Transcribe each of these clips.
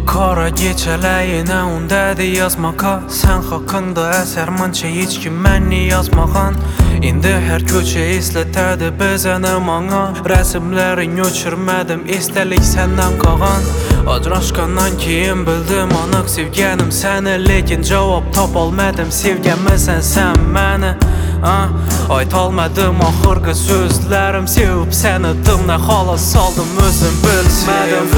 Kara gecələyinə undədi yazmaqa. Sən haqqında əsər mança heç kim mənni yazmağan. İndi hər köçə islətədi bezəni mana. Rəsimlərin öçürmədim, istəlik səndən qağan. Acraşqandan keyin bildim anıq sevgənim səni. Lekin cavab tapalmadım sevgəmisən sən məni. Aytalmadım axırqı sözlərim. Sevib səni dımna xala saldım özüm bilmədim.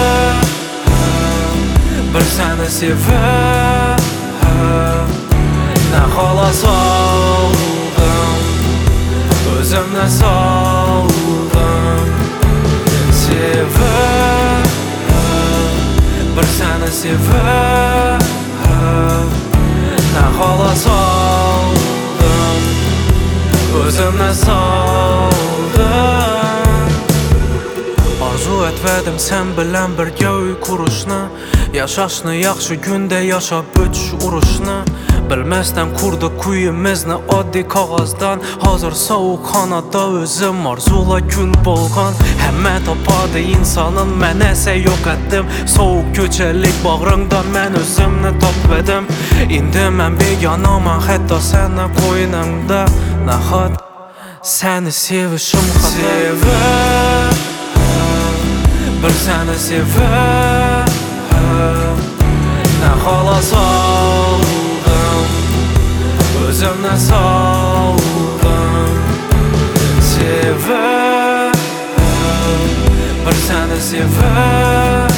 Bir səni sevib nə xala saldım, özümlə saldım. Sevib bir səni sevib nə xala saldım, özümlə saldım. Arzu etmədim sən bilən bir göy kuruşna. Yaşaşını yaxşı gündə yaşa büç uruşna. Bilməzdən kurdu kuyimizni addi kağızdan. Hazır soğuk xanada özüm arzula gül bolğan. Həmmə tapadı insanın mən əsə yox etdim. Soğuk köçəlik bağrından mən özümni tapmadım. İndi mən beganamam hətta sənə qoynumda. Nəhad səni sevişim xata. Bir səni sevib nə xala saldım, özümlə saldım. Sevib bir səni sevib